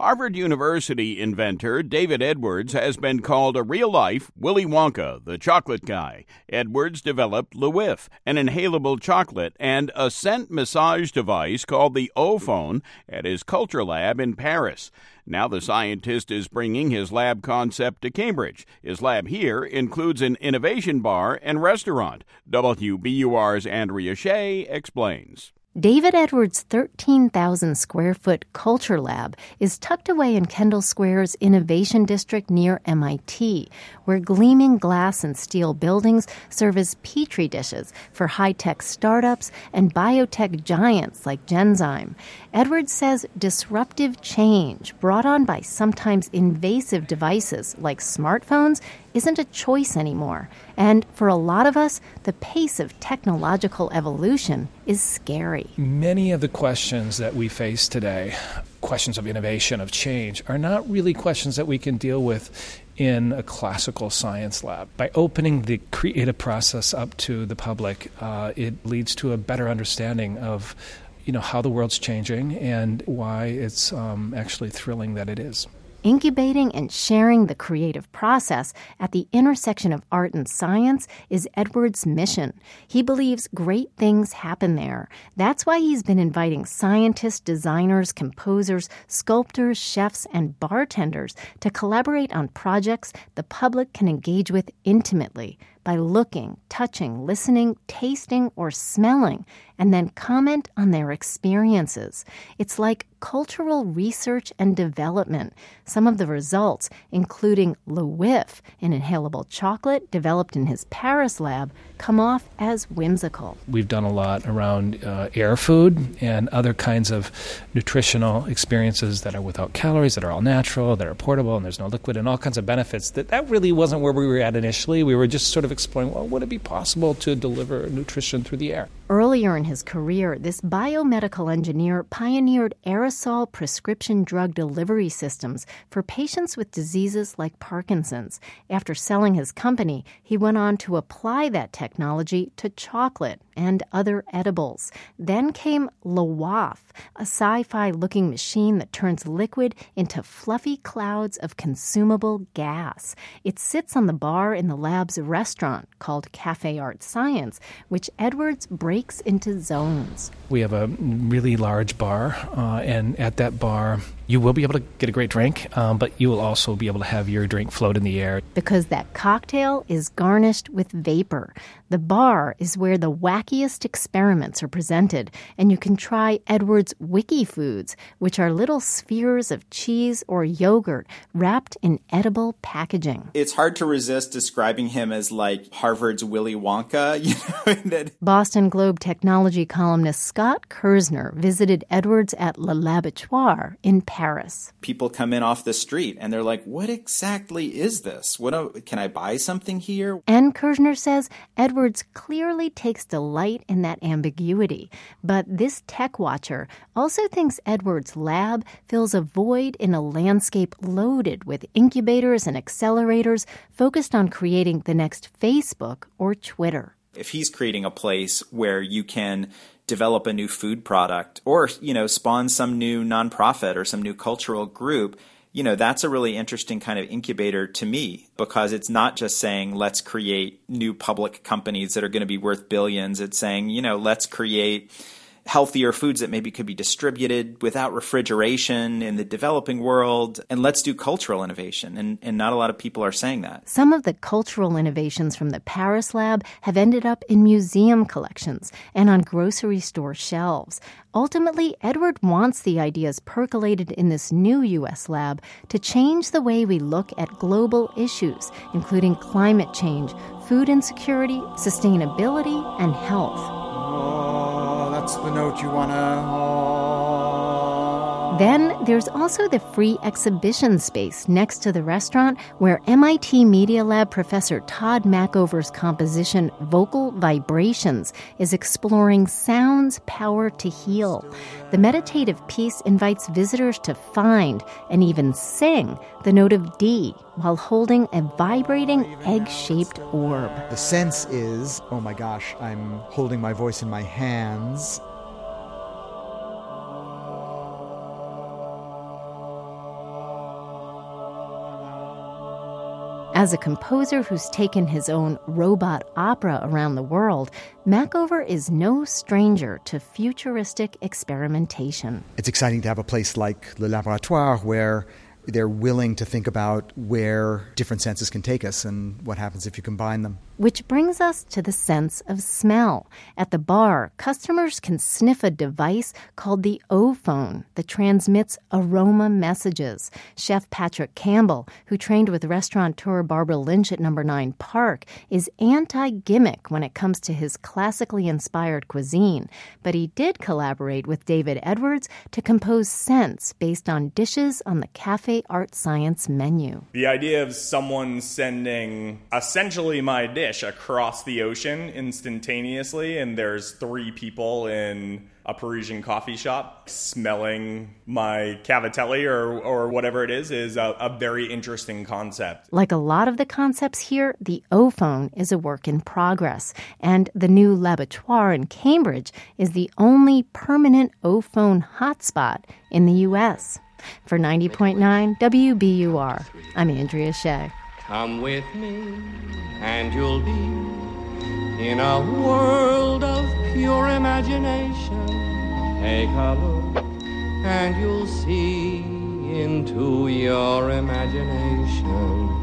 Harvard University inventor David Edwards has been called a real-life Willy Wonka, the chocolate guy. Edwards developed LeWiff, an inhalable chocolate, and a scent massage device called the O-Phone at his Culture Lab in Paris. Now the scientist is bringing his lab concept to Cambridge. His lab here includes an innovation bar and restaurant. WBUR's Andrea Shea explains. David Edwards' 13,000-square-foot Culture Lab is tucked away in Kendall Square's Innovation District near MIT, where gleaming glass and steel buildings serve as petri dishes for high-tech startups and biotech giants like Genzyme. Edwards says disruptive change brought on by sometimes invasive devices like smartphones isn't a choice anymore. And for a lot of us, the pace of technological evolution is scary. Many of the questions that we face today, questions of innovation, of change, are not really questions that we can deal with in a classical science lab. By opening the creative process up to the public, it leads to a better understanding of how the world's changing and why it's actually thrilling that it is. Incubating and sharing the creative process at the intersection of art and science is Edwards' mission. He believes great things happen there. That's why he's been inviting scientists, designers, composers, sculptors, chefs, and bartenders to collaborate on projects the public can engage with intimately by looking, touching, listening, tasting, or smelling, and then comment on their experiences. It's like cultural research and development. Some of the results, including LeWiff, an inhalable chocolate developed in his Paris lab, come off as whimsical. We've done a lot around air food and other kinds of nutritional experiences that are without calories, that are all natural, that are portable, and there's no liquid, and all kinds of benefits. That really wasn't where we were at initially. We were just sort of exploring, would it be possible to deliver nutrition through the air? Earlier in his career, this biomedical engineer pioneered aerosol prescription drug delivery systems for patients with diseases like Parkinson's. After selling his company, he went on to apply that technology to chocolate and other edibles. Then came LeWaff, a sci-fi-looking machine that turns liquid into fluffy clouds of consumable gas. It sits on the bar in the lab's restaurant called Cafe Art Science, which Edwards breaks into zones. We have a really large bar, and at that bar, you will be able to get a great drink, but you will also be able to have your drink float in the air. Because that cocktail is garnished with vapor. The bar is where the wackiest experiments are presented, and you can try Edwards' Wiki Foods, which are little spheres of cheese or yogurt wrapped in edible packaging. It's hard to resist describing him as like Harvard's Willy Wonka. Boston Globe technology columnist Scott Kersner visited Edwards at Le Laboratoire in Paris. People come in off the street and they're like, what exactly is this? Can I buy something here? And Kersner says Edwards clearly takes delight in that ambiguity. But this tech watcher also thinks Edwards' lab fills a void in a landscape loaded with incubators and accelerators focused on creating the next Facebook or Twitter. If he's creating a place where you can develop a new food product or, spawn some new nonprofit or some new cultural group, that's a really interesting kind of incubator to me, because it's not just saying, let's create new public companies that are going to be worth billions. It's saying, let's create healthier foods that maybe could be distributed without refrigeration in the developing world. And let's do cultural innovation. And not a lot of people are saying that. Some of the cultural innovations from the Paris lab have ended up in museum collections and on grocery store shelves. Ultimately, Edward wants the ideas percolated in this new U.S. lab to change the way we look at global issues, including climate change, food insecurity, sustainability, and health. That's the note you want to... Then there's also the free exhibition space next to the restaurant where MIT Media Lab professor Todd Mackover's composition Vocal Vibrations is exploring sound's power to heal. The meditative piece invites visitors to find and even sing the note of D while holding a vibrating egg-shaped orb. The sense is, oh my gosh, I'm holding my voice in my hands. As a composer who's taken his own robot opera around the world, Mackover is no stranger to futuristic experimentation. It's exciting to have a place like Le Laboratoire where they're willing to think about where different senses can take us and what happens if you combine them. Which brings us to the sense of smell. At the bar, customers can sniff a device called the O-phone that transmits aroma messages. Chef Patrick Campbell, who trained with restaurateur Barbara Lynch at No. 9 Park, is anti-gimmick when it comes to his classically inspired cuisine. But he did collaborate with David Edwards to compose scents based on dishes on the Cafe Art Science menu. The idea of someone sending essentially my dish across the ocean instantaneously, and there's 3 people in a Parisian coffee shop smelling my cavatelli or whatever it is a very interesting concept. Like a lot of the concepts here, the O-phone is a work in progress, and the new Laboratoire in Cambridge is the only permanent O-phone hotspot in the U.S. For 90.9 WBUR, I'm Andrea Shea. Come with me and you'll be in a world of pure imagination. Take a look and you'll see into your imagination.